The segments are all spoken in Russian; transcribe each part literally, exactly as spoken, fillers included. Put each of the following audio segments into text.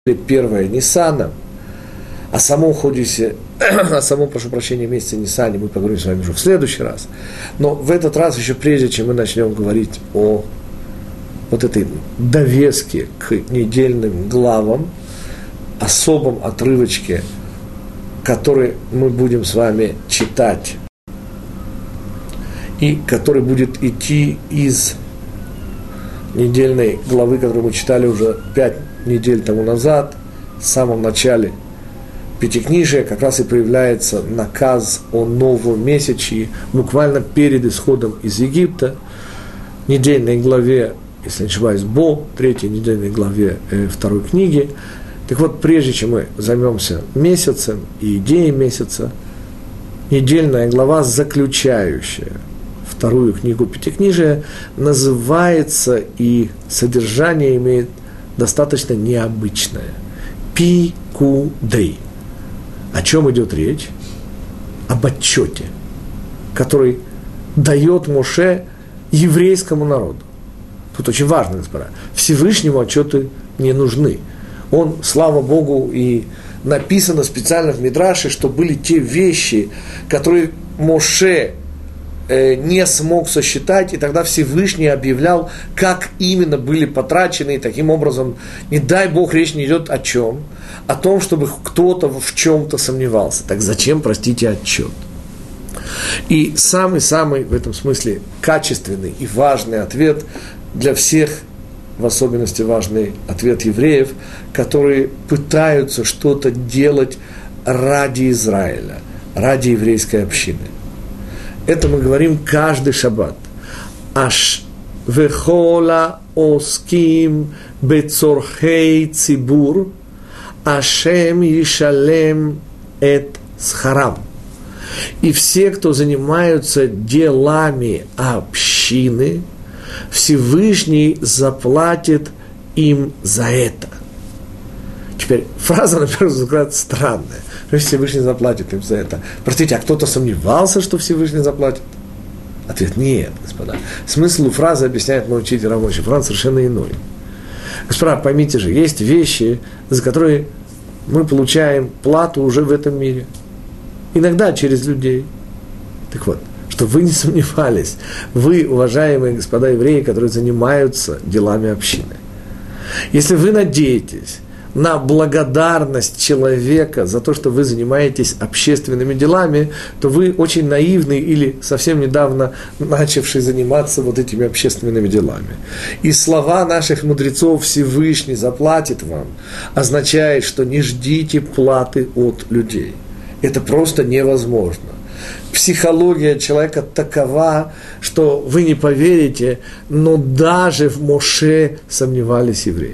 первое Ниссана. О самом Ходисе, о самом, прошу прощения, месяце Ниссане мы поговорим с вами уже в следующий раз. Но в этот раз, еще прежде, чем мы начнем говорить о вот этой довеске к недельным главам, особом отрывочке, который мы будем с вами читать, и который будет идти из недельной главы, которую мы читали уже пять недель тому назад, в самом начале Пятикнижия, как раз и появляется наказ о новом месячии, буквально перед исходом из Египта, недельной главе, если не ошибаюсь, Бо, третьей недельной главе э, второй книги. Так вот, прежде чем мы займемся месяцем и идеей месяца, недельная глава, заключающая вторую книгу Пятикнижия, называется и содержание имеет достаточно необычное. Пикудей. О чем идет речь? Об отчете, который дает Моше еврейскому народу. Тут очень важно, господа, Всевышнему отчеты не нужны. Он, слава Богу, и написано специально в Мидраше, что были те вещи, которые Моше э, не смог сосчитать, и тогда Всевышний объявлял, как именно были потрачены, и таким образом, не дай Бог, речь не идет о чем? О том, чтобы кто-то в чем-то сомневался. Так зачем, простите, отчет? И самый-самый в этом смысле качественный и важный ответ для всех, в особенности важный ответ евреев, которые пытаются что-то делать ради Израиля, ради еврейской общины. Это мы говорим каждый шаббат. Аш вехола оским бецорхей цибур Ашем Ишалем эт схарам. И все, кто занимаются делами общины, Всевышний заплатит им за это. Теперь фраза, на первый взгляд, странная. Всевышний заплатит им за это. Простите, а кто-то сомневался, что Всевышний заплатит? Ответ – нет, господа. Смысл фразы объясняет мой учитель рабочий. Франц совершенно иной. Господа, поймите же, есть вещи, за которые мы получаем плату уже в этом мире. Иногда через людей. Так вот, чтобы вы не сомневались, вы, уважаемые господа евреи, которые занимаются делами общины, если вы надеетесь на благодарность человека за то, что вы занимаетесь общественными делами, то вы очень наивны или совсем недавно начавший заниматься вот этими общественными делами. И слова наших мудрецов «Всевышний заплатит вам» означает, что не ждите платы от людей. Это просто невозможно. Психология человека такова, что вы не поверите, но даже в Моше сомневались евреи.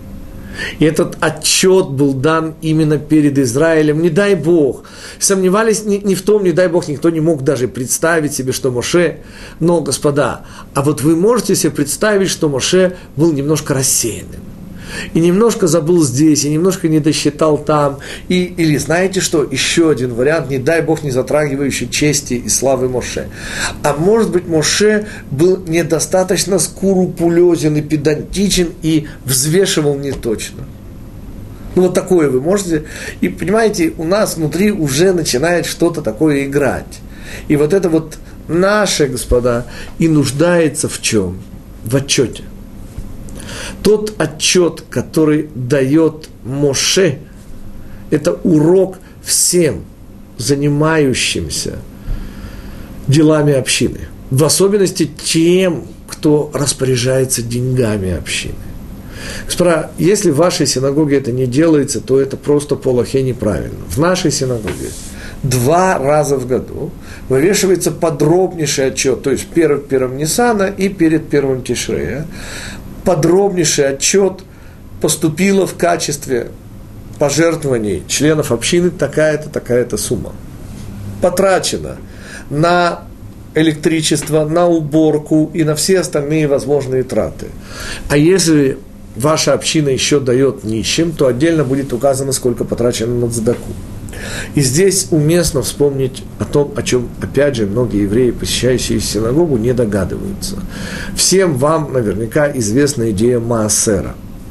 И этот отчет был дан именно перед Израилем. Не дай Бог. Сомневались не, не в том, не дай Бог, никто не мог даже представить себе, что Моше. Но, господа, а вот вы можете себе представить, что Моше был немножко рассеянным. И немножко забыл здесь, и немножко не досчитал там. И, или знаете что, еще один вариант, не дай Бог, не затрагивающий чести и славы Моше. А может быть, Моше был недостаточно скрупулезен и педантичен, и взвешивал не точно. Ну, вот такое вы можете. И, понимаете, у нас внутри уже начинает что-то такое играть. И вот это вот наше, господа, и нуждается в чем? В отчете. Тот отчет, который дает Моше, это урок всем занимающимся делами общины. В особенности тем, кто распоряжается деньгами общины. Господа, если в вашей синагоге это не делается, то это просто по Алахе неправильно. В нашей синагоге два раза в году вывешивается подробнейший отчет, то есть перед первым Ниссана и перед первым Тишрея. Подробнейший отчет поступила в качестве пожертвований членов общины такая-то, такая-то сумма. Потрачено на электричество, на уборку и на все остальные возможные траты. А если ваша община еще дает нищим, то отдельно будет указано, сколько потрачено на цдаку. И здесь уместно вспомнить о том, о чем, опять же, многие евреи, посещающие синагогу, не догадываются. Всем вам наверняка известна идея Маасера.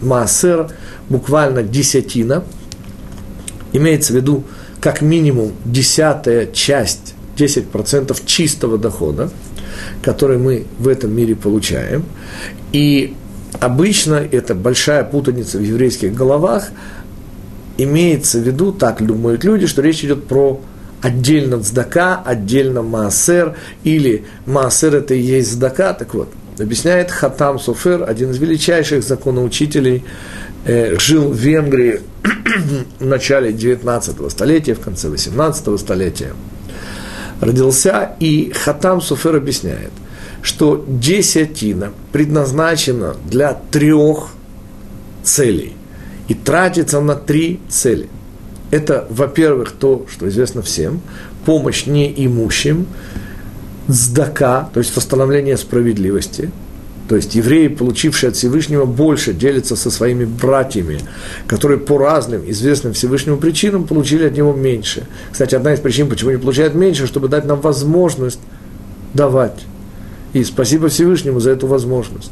маасер, буквально десятина, имеется в виду как минимум десятая часть, десять процентов чистого дохода, который мы в этом мире получаем. И обычно это большая путаница в еврейских головах, имеется в виду, так думают люди, что речь идет про отдельно цдака, отдельно маасер, или маасер это и есть цдака. Так вот, объясняет Хатам Софер, один из величайших законоучителей, э, жил в Венгрии в начале девятнадцатого столетия, в конце восемнадцатого столетия. Родился, и Хатам Софер объясняет, что десятина предназначена для трех целей и тратится на три цели. Это, во-первых, то, что известно всем, помощь неимущим, цдака, то есть восстановление справедливости, то есть евреи, получившие от Всевышнего больше, делятся со своими братьями, которые по разным известным Всевышнему причинам получили от него меньше. Кстати, одна из причин, почему они получают меньше, чтобы дать нам возможность давать. И спасибо Всевышнему за эту возможность.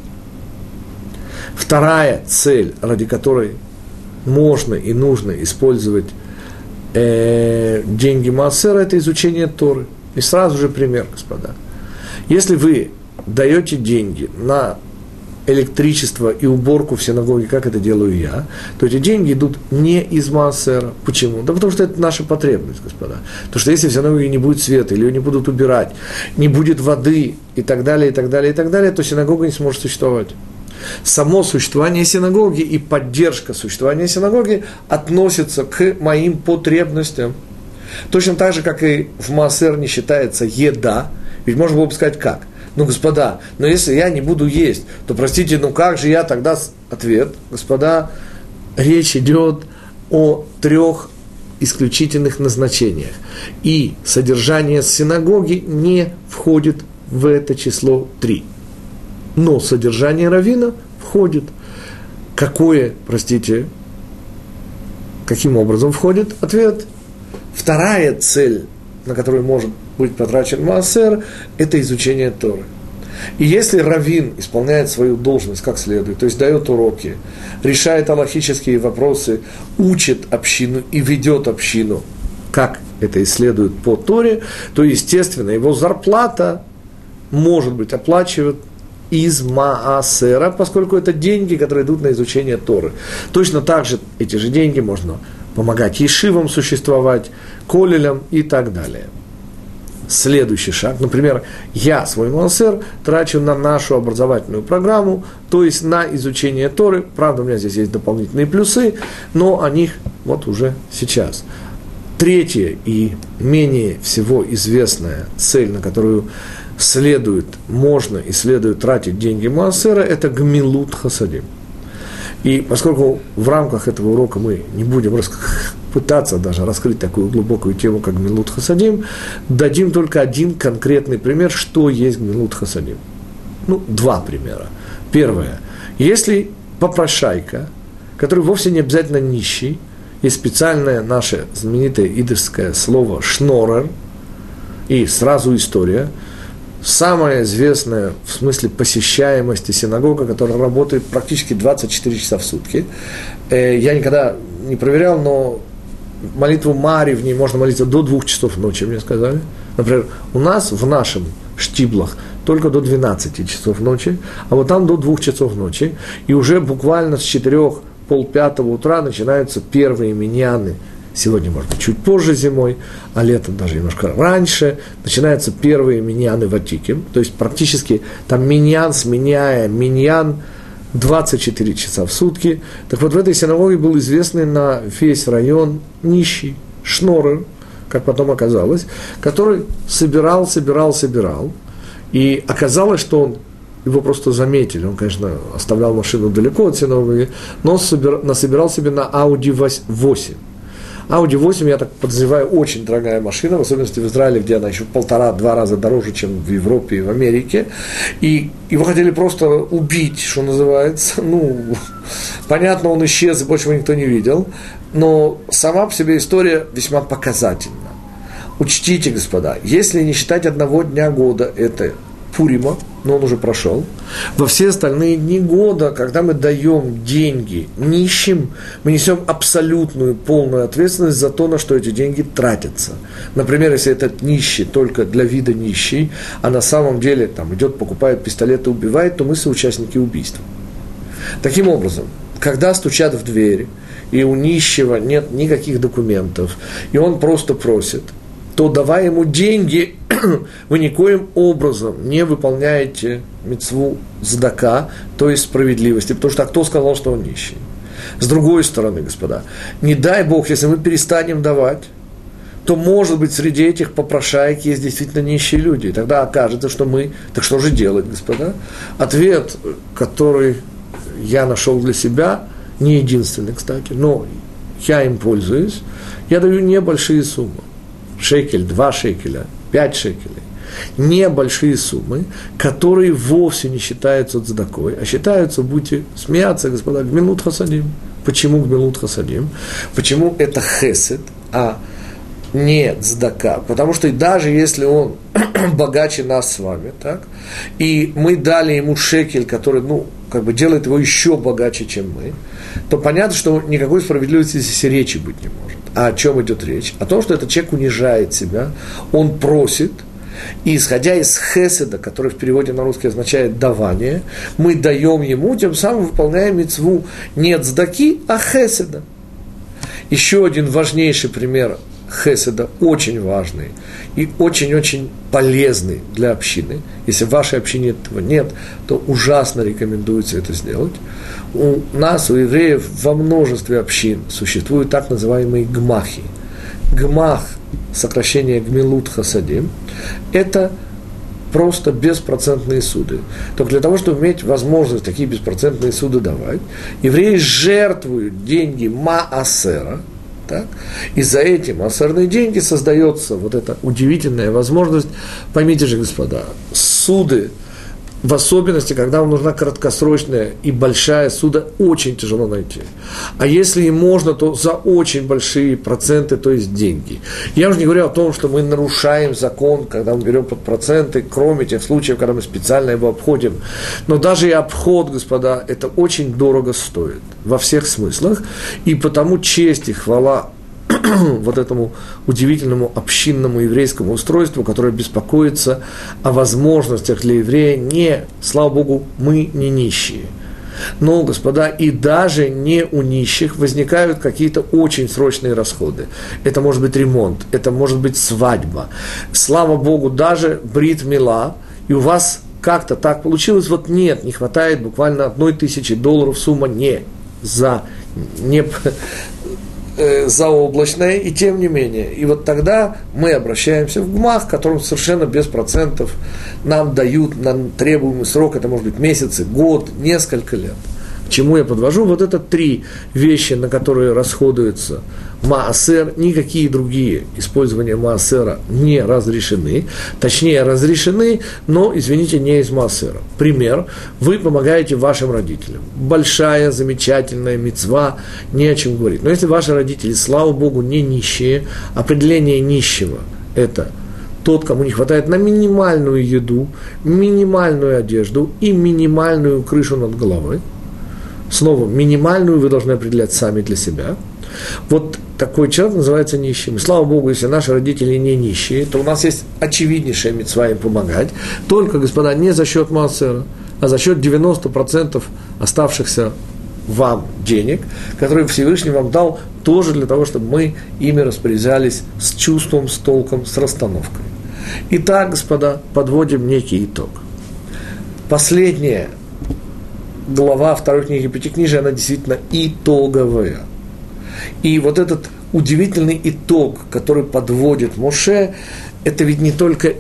Вторая цель, ради которой можно и нужно использовать э, деньги маасера, это изучение Торы. И сразу же пример, господа. Если вы даете деньги на электричество и уборку в синагоге, как это делаю я, то эти деньги идут не из маасера. Почему? Да потому что это наша потребность, господа. Потому что если в синагоге не будет света, или ее не будут убирать, не будет воды, и так далее, и так далее, и так далее, то синагога не сможет существовать. Само существование синагоги и поддержка существования синагоги относятся к моим потребностям. Точно так же, как и в маасер не считается еда, ведь можно было бы сказать как? Ну, господа, но если я не буду есть, то, простите, ну как же я тогда... Ответ, господа, речь идет о трех исключительных назначениях. И содержание синагоги не входит в это число три. Но содержание раввина входит. Какое, простите, каким образом входит? Ответ. Вторая цель, на которую может быть потрачен маасер, это изучение Торы. И если раввин исполняет свою должность как следует, то есть дает уроки, решает алахические вопросы, учит общину и ведет общину, как это и следует по Торе, то, естественно, его зарплата может быть оплачивать из маасера, поскольку это деньги, которые идут на изучение Торы. Точно так же эти же деньги можно помогать ешивам существовать, колелям и так далее. Следующий шаг, например, я свой маасер трачу на нашу образовательную программу, то есть на изучение Торы. Правда, у меня здесь есть дополнительные плюсы, но о них вот уже сейчас. Третья и менее всего известная цель, на которую следует, можно и следует тратить деньги маасера, это гмилут хасадим. И поскольку в рамках этого урока мы не будем рас... пытаться даже раскрыть такую глубокую тему, как гмилут хасадим, дадим только один конкретный пример, что есть гмилут хасадим. Ну, два примера. Первое. Если попрошайка, который вовсе не обязательно нищий, есть специальное наше знаменитое идышское слово «шнорер», и сразу история, самая известная в смысле посещаемости синагога, которая работает практически двадцать четыре часа в сутки. Я никогда не проверял, но молитву Мари в ней можно молиться до двух часов ночи, мне сказали. Например, у нас в нашем штиблах только до двенадцати часов ночи, а вот там до двух часов ночи. И уже буквально с четырех, полпятого утра начинаются первые миньяны. Сегодня, может быть, чуть позже зимой, а летом даже немножко раньше, начинаются первые миньяны в Атике. То есть практически там миньян, сменяя миньян, двадцать четыре часа в сутки. Так вот, в этой синагоге был известный на весь район нищий шнорер, как потом оказалось, который собирал, собирал, собирал. И оказалось, что он, его просто заметили, он, конечно, оставлял машину далеко от синагоги, но собир, насобирал себе на Ауди восемь. Ауди восемь, я так подозреваю, очень дорогая машина, в особенности в Израиле, где она еще в полтора-два раза дороже, чем в Европе и в Америке. И его хотели просто убить, что называется. Ну, понятно, он исчез, и больше его никто не видел. Но сама по себе история весьма показательна. Учтите, господа, если не считать одного дня года, это Пурима, но он уже прошел. Во все остальные дни года, когда мы даем деньги нищим, мы несем абсолютную, полную ответственность за то, на что эти деньги тратятся. Например, если этот нищий только для вида нищий, а на самом деле там, идет, покупает пистолет и убивает, то мы соучастники убийства. Таким образом, когда стучат в двери, и у нищего нет никаких документов, и он просто просит, то давая ему деньги, вы никоим образом не выполняете мицву цдака, то есть справедливости, потому что а кто сказал, что он нищий? С другой стороны, господа, не дай Бог, если мы перестанем давать, то, может быть, среди этих попрошаек есть действительно нищие люди, и тогда окажется, что мы, так что же делать, господа? Ответ, который я нашел для себя, не единственный, кстати, но я им пользуюсь, я даю небольшие суммы. Шекель, два шекеля, пять шекелей. Небольшие суммы, которые вовсе не считаются цдакой, а считаются, будете смеяться, господа, гмилут хасадим. Почему гмилут хасадим? Почему это хесед, а не цдака? Потому что даже если он богаче нас с вами, так, и мы дали ему шекель, который, ну, как бы делает его еще богаче, чем мы, то понятно, что никакой справедливости здесь речи быть не может. А о чем идет речь? О том, что этот человек унижает себя, он просит, и исходя из хеседа, который в переводе на русский означает давание, мы даем ему, тем самым выполняем мицву не цдаки, а хеседа. Еще один важнейший пример хеседа, очень важный и очень-очень полезный для общины. Если в вашей общине этого нет, то ужасно рекомендуется это сделать. У нас, у евреев, во множестве общин существуют так называемые гмахи. Гмах, сокращение гмилут хасадим, это просто беспроцентные суды. Только для того, чтобы иметь возможность такие беспроцентные суды давать, евреи жертвуют деньги маасера. Так? И за эти маасерные деньги создается вот эта удивительная возможность. Поймите же, господа, суды, в особенности, когда вам нужна краткосрочная и большая суда, очень тяжело найти. А если и можно, то за очень большие проценты, то есть деньги. Я уже не говорю о том, что мы нарушаем закон, когда мы берем под проценты, кроме тех случаев, когда мы специально его обходим. Но даже и обход, господа, это очень дорого стоит во всех смыслах. И потому честь и хвала вот этому удивительному общинному еврейскому устройству, которое беспокоится о возможностях для еврея. Не, слава Богу, мы не нищие. Но, господа, и даже не у нищих возникают какие-то очень срочные расходы. Это может быть ремонт, это может быть свадьба. Слава Богу, даже брит мила, и у вас как-то так получилось, вот нет, не хватает буквально одной тысячи долларов, сумма не за, не заоблачная, и тем не менее. И вот тогда мы обращаемся в гмах, которым совершенно без процентов нам дают на требуемый срок, это может быть месяцы, год, несколько лет. К чему я подвожу? Вот это три вещи, на которые расходуется маасер, никакие другие использования маасера не разрешены, точнее разрешены, но, извините, не из маасера. Пример, вы помогаете вашим родителям. Большая, замечательная мицва, не о чем говорить. Но если ваши родители, слава Богу, не нищие, определение нищего – это тот, кому не хватает на минимальную еду, минимальную одежду и минимальную крышу над головой. Снова, минимальную вы должны определять сами для себя. Вот такой человек называется нищим. И слава Богу, если наши родители не нищие, то у нас есть очевиднейшая мицва им помогать. Только, господа, не за счет маасера, а за счет девяноста процентов оставшихся вам денег, которые Всевышний вам дал тоже для того, чтобы мы ими распоряжались с чувством, с толком, с расстановкой. Итак, господа, подводим некий итог. Последняя глава второй книги Пятикнижия, она действительно итоговая. И вот этот удивительный итог, который подводит Моше, это ведь не только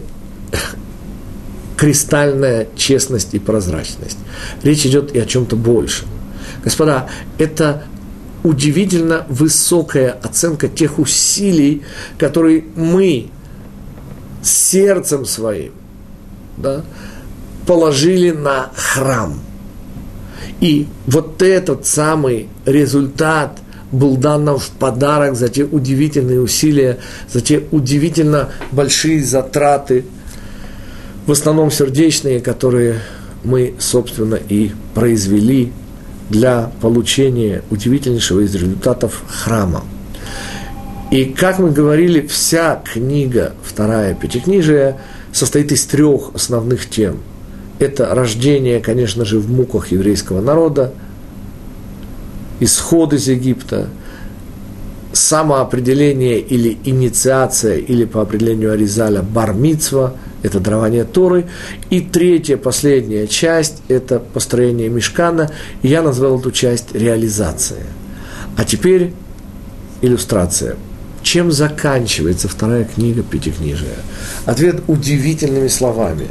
кристальная честность и прозрачность. Речь идет и о чем-то большем. Господа, это удивительно высокая оценка тех усилий, которые мы сердцем своим, да, положили на храм. И вот этот самый результат был дан нам в подарок за те удивительные усилия, за те удивительно большие затраты. в основном сердечные, которые мы, собственно, и произвели для получения удивительнейшего из результатов храма. И, как мы говорили, вся книга, вторая Пятикнижия, состоит из трех основных тем. Это рождение, конечно же, в муках еврейского народа, исход из Египта, самоопределение или инициация, или по определению Аризаля бар-мицва, это дарование Торы, и третья, последняя часть – это построение мишкана, и я назвал эту часть реализация. А теперь иллюстрация. Чем заканчивается вторая книга Пятикнижия? Ответ удивительными словами.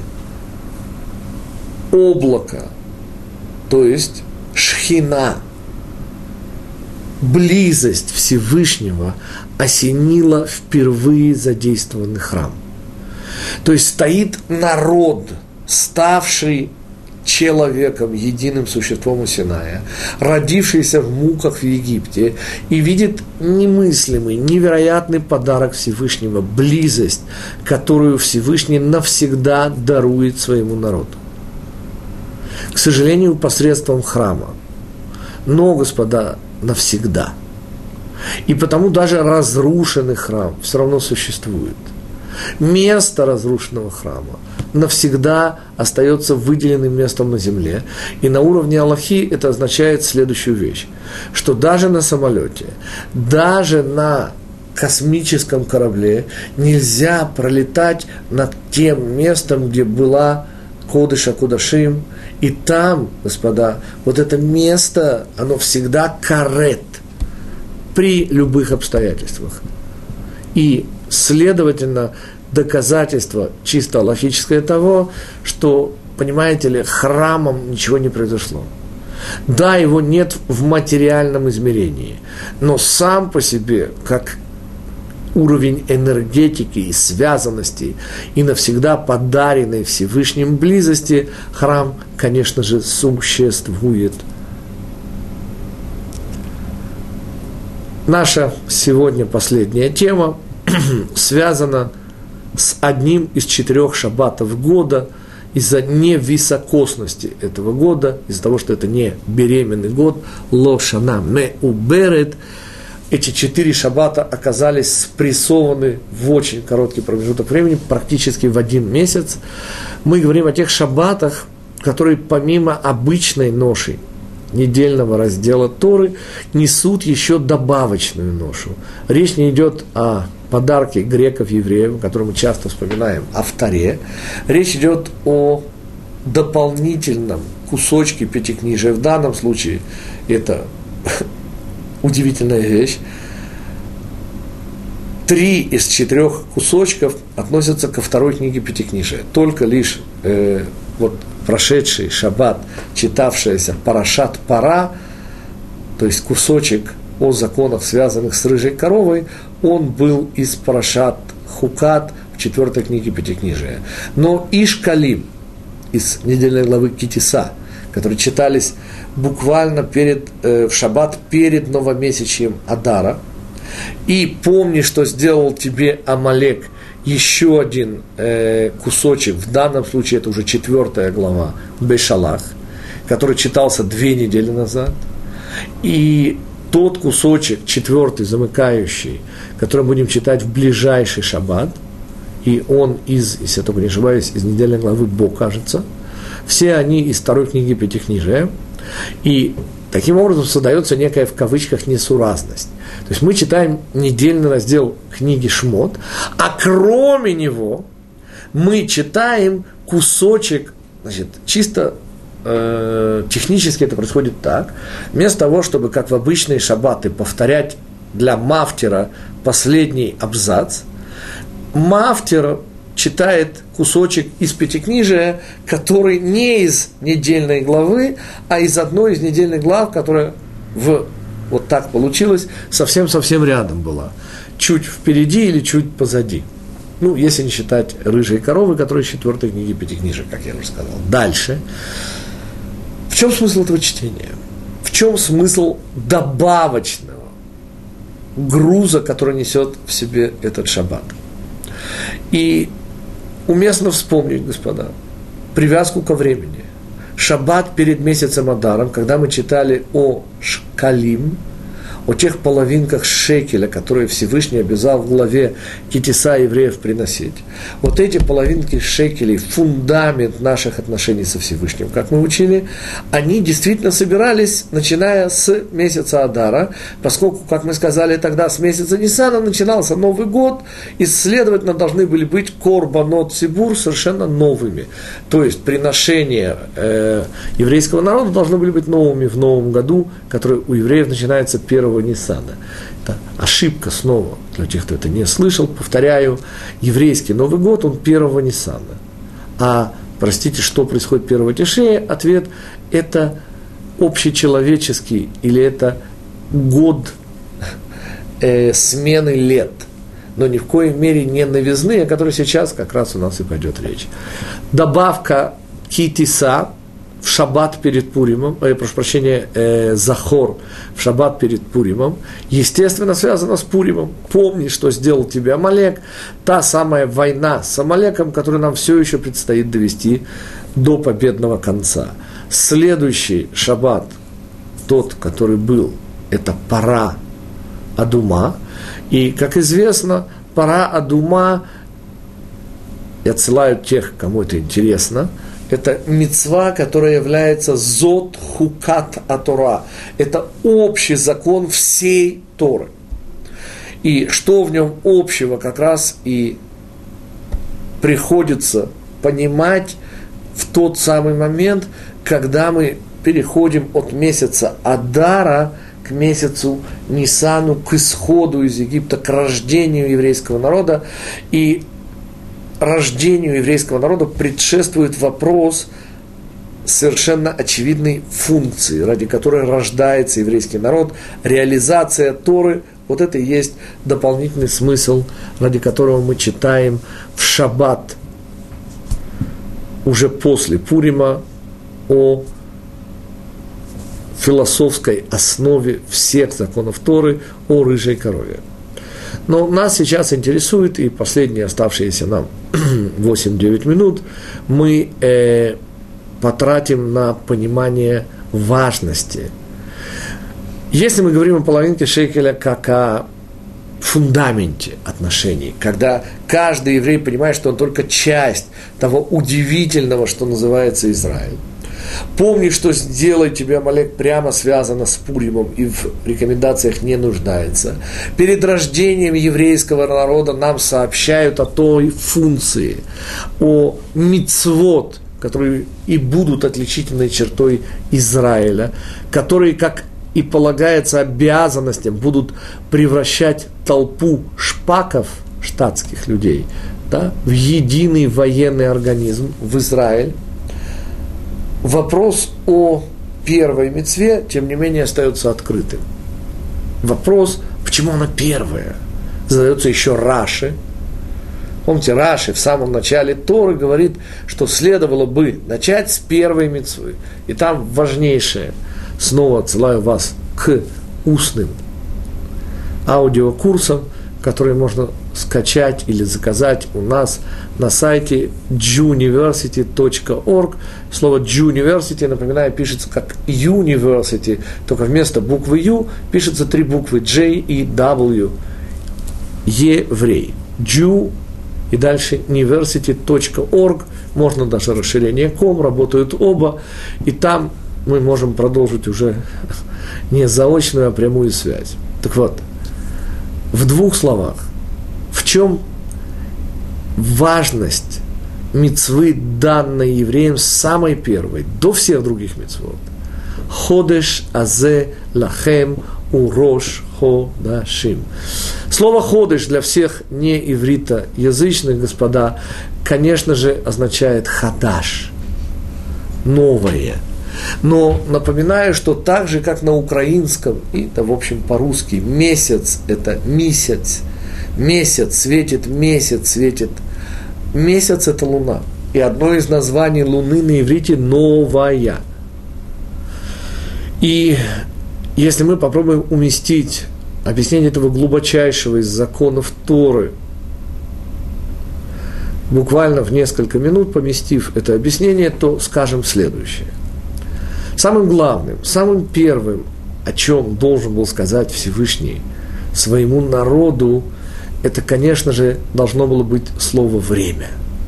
Облако, то есть шхина, близость Всевышнего осенила впервые задействованный храм. То есть стоит народ, ставший человеком, единым существом у Синая, родившийся в муках в Египте, и видит немыслимый, невероятный подарок Всевышнего, близость, которую Всевышний навсегда дарует своему народу. К сожалению, посредством храма. Но, господа, навсегда. И потому даже разрушенный храм все равно существует. Место разрушенного храма навсегда остается выделенным местом на земле. И на уровне Аллахи это означает следующую вещь, что даже на самолете, даже на космическом корабле нельзя пролетать над тем местом, где была Кодыш Акудашим. И там, господа, вот это место, оно всегда карет при любых обстоятельствах. И, следовательно, доказательство чисто логическое того, что, понимаете ли, храмом ничего не произошло. Да, его нет в материальном измерении, но сам по себе, как уровень энергетики и связанности и навсегда подаренной Всевышним близости, храм, конечно же, существует. Наша сегодня последняя тема связана с одним из четырех шаббатов года из-за невисокосности этого года, из-за того, что это не беременный год, ло шана меуберет. Эти четыре шаббата оказались спрессованы в очень короткий промежуток времени, практически в один месяц. Мы говорим о тех шаббатах, которые помимо обычной ноши недельного раздела Торы несут еще добавочную ношу. Речь не идет о подарке греков-евреев, о котором мы часто вспоминаем, о Торе. Речь идет о дополнительном кусочке Пятикнижия. В данном случае это удивительная вещь. Три из четырех кусочков относятся ко второй книге Пятикнижия. Только лишь э, вот прошедший шаббат, читавшаяся Парашат Пара, то есть кусочек о законах, связанных с рыжей коровой, он был из Парашат Хукат в четвертой книге Пятикнижия. Но и Шкалим из недельной главы Китиса, которые читались буквально перед, э, в шаббат перед новомесячьем Адара, и помни, что сделал тебе Амалек, еще один э, кусочек, в данном случае это уже четвертая глава Бешалах, который читался две недели назад, и тот кусочек, четвертый, замыкающий, который мы будем читать в ближайший шаббат, и он из, если я только не ошибаюсь, из недельной главы Бо, кажется, все они из второй книги Пятикнижия, и таким образом создается некая, в кавычках, несуразность. То есть мы читаем недельный раздел книги Шмот, а кроме него мы читаем кусочек, значит, чисто э, технически это происходит так, вместо того, чтобы, как в обычные шаббаты, повторять для мафтера последний абзац, мафтер читает кусочек из Пятикнижия, который не из недельной главы, а из одной из недельных глав, которая в, вот так получилось, совсем-совсем рядом была. Чуть впереди или чуть позади. Ну, если не считать рыжие коровы, которые из четвертой книги Пятикнижия, как я уже сказал. Дальше. В чем смысл этого чтения? В чем смысл добавочного груза, который несет в себе этот шаббат? И уместно вспомнить, господа, привязку ко времени. Шаббат перед месяцем Адаром, когда мы читали о шкалим, о тех половинках шекеля, которые Всевышний обязал в главе Китиса евреев приносить. Вот эти половинки шекелей, фундамент наших отношений со Всевышним, как мы учили, они действительно собирались, начиная с месяца Адара, поскольку, как мы сказали тогда, с месяца Ниссана начинался Новый год, и, следовательно, должны были быть корбанот цибур совершенно новыми. То есть приношения э, еврейского народа должны были быть новыми в Новом году, который у евреев начинается первого Ниссана. Это ошибка снова для тех, кто это не слышал. Повторяю, еврейский Новый год, он первого Ниссана. А, простите, что происходит первого Тишрея? Ответ – это общечеловеческий или это год э, смены лет. Но ни в коей мере не новизны, о которой сейчас как раз у нас и пойдет речь. Добавка китиса в шаббат перед Пуримом, э, прошу прощения, э, захор в шаббат перед Пуримом, естественно, связано с Пуримом. Помни, что сделал тебе Амалек, та самая война с Амалеком, которую нам все еще предстоит довести до победного конца. Следующий шаббат, тот, который был, это пара Адума, и, как известно, пара Адума, я отсылаю тех, кому это интересно, это мицва, которая является зот хукат атора. Это общий закон всей Торы. И что в нем общего как раз и приходится понимать в тот самый момент, когда мы переходим от месяца Адара к месяцу Ниссану, к исходу из Египта, к рождению еврейского народа. И рождению еврейского народа предшествует вопрос совершенно очевидной функции, ради которой рождается еврейский народ, реализация Торы. Вот это и есть дополнительный смысл, ради которого мы читаем в шаббат, уже после Пурима, о философской основе всех законов Торы, о рыжей корове. Но нас сейчас интересует, и последние оставшиеся нам восемь-девять минут, мы э, потратим на понимание важности. Если мы говорим о половинке шекеля как о фундаменте отношений, когда каждый еврей понимает, что он только часть того удивительного, что называется Израиль. Помни, что сделай тебе Амалек прямо связано с Пуримом и в рекомендациях не нуждается. Перед рождением еврейского народа нам сообщают о той функции, о мицвот, которые и будут отличительной чертой Израиля, которые, как и полагается обязанностям, будут превращать толпу шпаков, штатских людей, да, в единый военный организм, в Израиль. Вопрос о первой мицве, тем не менее, остается открытым. Вопрос, почему она первая, задается еще Раши. Помните, Раши в самом начале Торы говорит, что следовало бы начать с первой мицвы. И там важнейшее, снова отсылаю вас к устным аудиокурсам, которые можно скачать или заказать у нас на сайте джуниверсити точка орг. Слово Juniversity, напоминаю, пишется как University, только вместо буквы U пишется три буквы J и W. Еврей. Jew и дальше university точка орг. Можно даже расширение ком, работают оба. И там мы можем продолжить уже не заочную, а прямую связь. Так вот, в двух словах, в чем важность мицвы, данной евреям, самой первой, до всех других мицвот? Ходеш азе лахем урош ходашим. Слово ходеш для всех неивритоязычных, господа, конечно же, означает хадаш, новое. Но напоминаю, что так же, как на украинском, и это, в общем, по-русски, месяц – это месяц, месяц, светит месяц, светит. Месяц – это луна. И одно из названий луны на иврите – новая. И если мы попробуем уместить объяснение этого глубочайшего из законов Торы буквально в несколько минут поместив это объяснение, то скажем следующее. Самым главным, самым первым, о чем должен был сказать Всевышний своему народу, это, конечно же, должно было быть слово «время».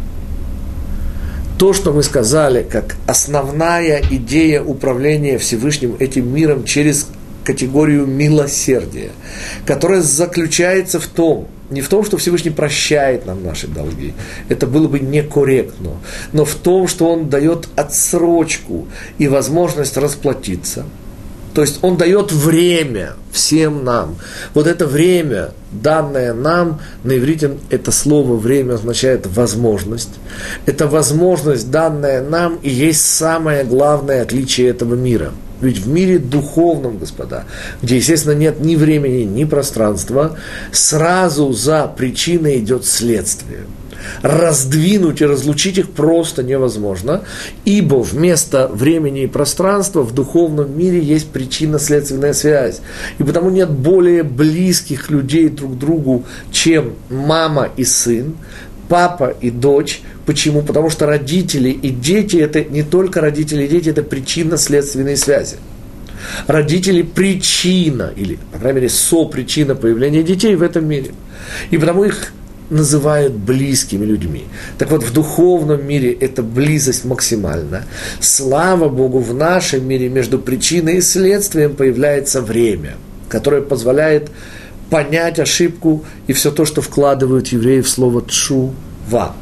То, что мы сказали, как основная идея управления Всевышним этим миром через категорию милосердия, которая заключается в том, не в том, что Всевышний прощает нам наши долги, это было бы некорректно, но в том, что Он дает отсрочку и возможность расплатиться. То есть Он дает время всем нам. Вот это время, данное нам, на иврите это слово «время» означает «возможность». Это возможность, данная нам, и есть самое главное отличие этого мира. Ведь в мире духовном, господа, где, естественно, нет ни времени, ни пространства, сразу за причиной идет следствие. Раздвинуть и разлучить их просто невозможно, ибо вместо времени и пространства в духовном мире есть причинно-следственная связь. И потому нет более близких людей друг к другу, чем мама и сын, папа и дочь. Почему? Потому что родители и дети – это не только родители и дети, это причинно-следственные связи. Родители – причина, или, по крайней мере, сопричина появления детей в этом мире. И потому их называют близкими людьми. Так вот, в духовном мире эта близость максимальна. Слава Богу, в нашем мире между причиной и следствием появляется время, которое позволяет понять ошибку и все то, что вкладывают евреи в слово «тшува».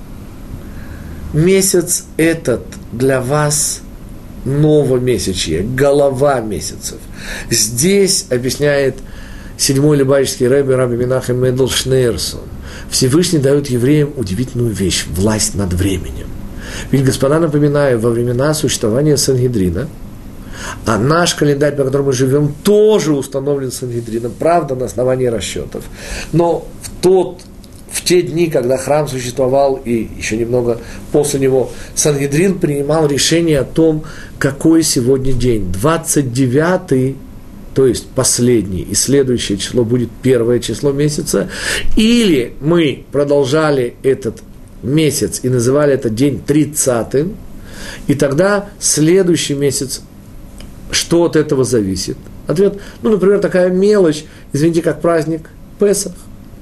Месяц этот для вас новомесячье, голова месяцев. Здесь, объясняет седьмой Любавичский рэбби Раби Менахем Мендел Шнейрсон, Всевышний дает евреям удивительную вещь – власть над временем. Ведь, господа, напоминаю, во времена существования Сангедрина, а наш календарь, по которому мы живем, тоже установлен Сангедрином, правда, на основании расчетов. Но в тот В те дни, когда храм существовал, и еще немного после него, Сангедрин принимал решение о том, какой сегодня день. двадцать девятый, то есть последний, и следующее число будет первое число месяца, или мы продолжали этот месяц и называли этот день тридцатым, и тогда следующий месяц, что от этого зависит? Ответ, ну, например, такая мелочь, извините, как праздник Песах.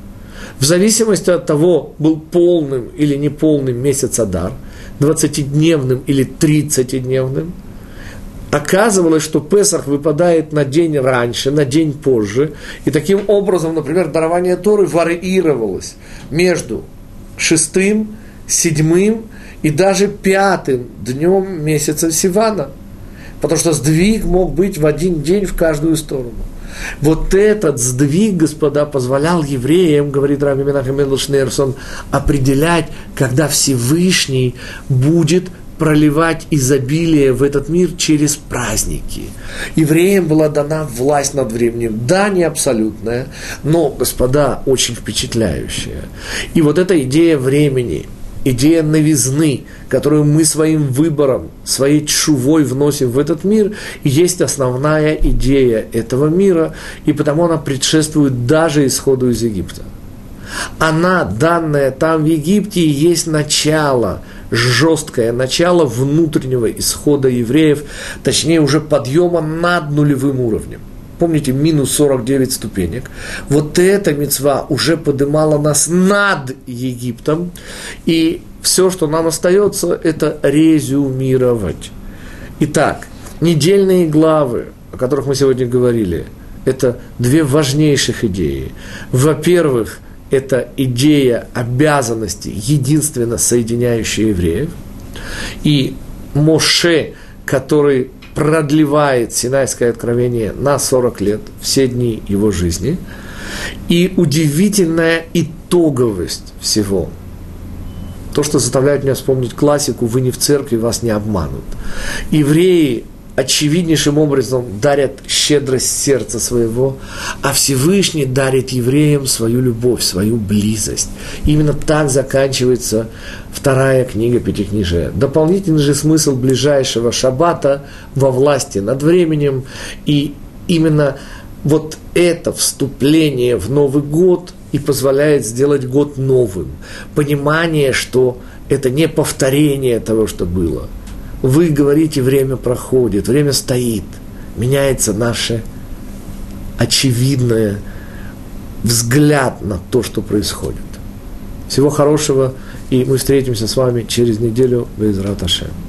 В зависимости от того, был полным или неполным месяц Адар, двадцатидневным или тридцатидневным, оказывалось, что Песах выпадает на день раньше, на день позже, и таким образом, например, дарование Торы варьировалось между шестым, седьмым и даже пятым днем месяца Сивана, потому что сдвиг мог быть в один день в каждую сторону. Вот этот сдвиг, господа, позволял евреям, говорит Раби Менахем Мендел Шнейрсон, определять, когда Всевышний будет проливать изобилие в этот мир через праздники. Евреям была дана власть над временем. Да, не абсолютная, но, господа, очень впечатляющая. И вот эта идея времени, идея новизны, которую мы своим выбором, своей тшувой вносим в этот мир, есть основная идея этого мира, и потому она предшествует даже исходу из Египта. Она, данная там в Египте, есть начало, жесткое начало внутреннего исхода евреев, точнее уже подъема над нулевым уровнем. Помните, минус сорок девять ступенек. Вот эта мицва уже поднимала нас над Египтом, и все, что нам остается, это резюмировать. Итак, недельные главы, о которых мы сегодня говорили, это две важнейших идеи. Во-первых, это идея обязанности, единственно соединяющая евреев, и Моше, который продлевает Синайское откровение на сорок лет, все дни его жизни, и удивительная итоговость всего. То, что заставляет меня вспомнить классику «Вы не в церкви, вас не обманут». Евреи очевиднейшим образом дарят щедрость сердца своего, а Всевышний дарит евреям свою любовь, свою близость. И именно так заканчивается вторая книга Пятикнижия. Дополнительный же смысл ближайшего шаббата во власти над временем, и именно вот это вступление в Новый год и позволяет сделать год новым. Понимание, что это не повторение того, что было. Вы говорите, время проходит, время стоит, меняется наше очевидное взгляд на то, что происходит. Всего хорошего, и мы встретимся с вами через неделю. Бе'эзрат Ашем.